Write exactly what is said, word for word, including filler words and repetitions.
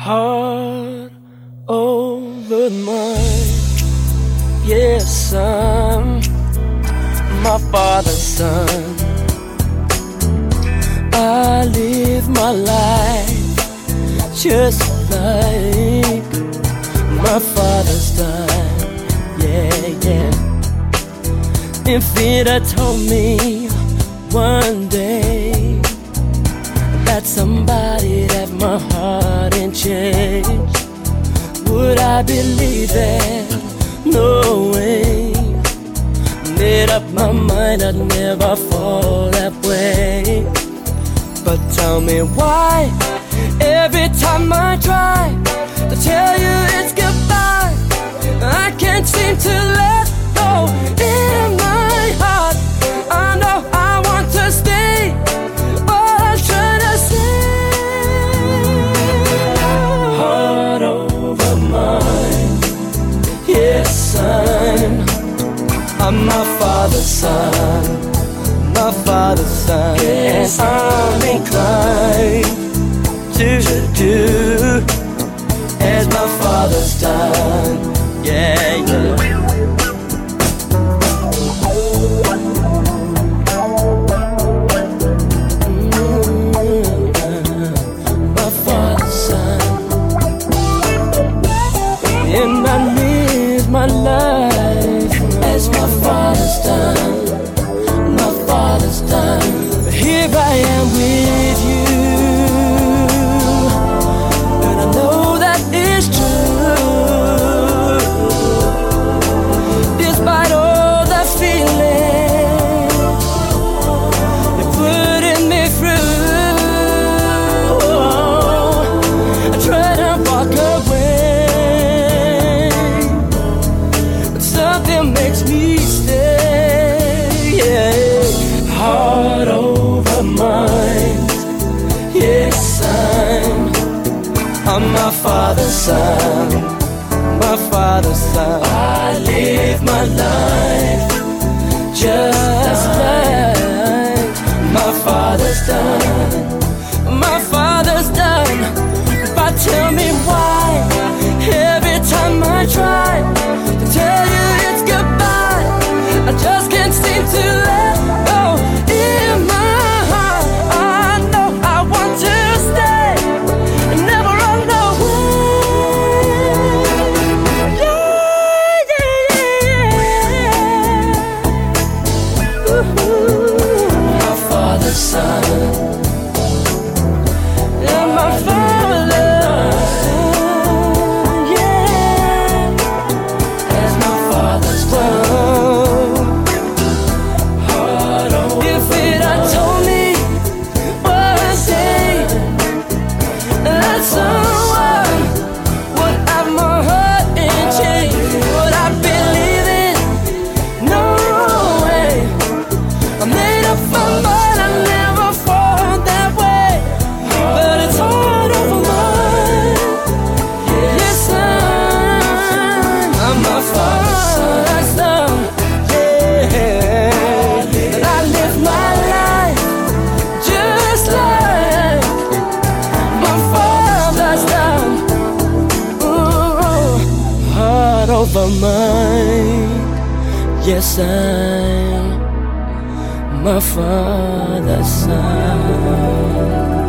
Heart over mind. Yes, I'm my father's son. I live my life just like my father's done. Yeah, yeah. If it had told me one day that somebody had my heart in chains, would I believe that? No way. Made up my mind I'd never fall that way. But tell me why, every time I try to tell you it's goodbye, I can't seem to let go. In my heart, I know I want to stay. All I'm trying to say, heart over mind. Yes, I'm I'm my father's son, my father's son. Yes, I'm inclined to do as my father's done. Yeah, yeah. Mm-hmm. My father's son, and I live my life as my father's done, my father's done. But here I am with you, and I know that is true. Despite all the feelings you're putting me through, I try to walk away, but something makes me stay. Yeah. Heart over mind. Yes, I'm I'm my father's son, my father's son. I live my life just like my father's done, my father's done. But tell me why, every time I try to tell you it's goodbye, I just can't seem to let go. In my heart, I know I want to stay and never run away. Yeah, yeah, yeah. Ooh, my father's son, and my father's son, yeah, as my father's done. If it had told me one day that someone would have my heart in chains, would I believe it? No way. I made up my mind, I never fall that way. But it's hard over mine. Yes, I'm, I'm my father's son. Yeah, and I live my life just like my father's done. Ooh, heart over mind. Yes, I'm my father's son.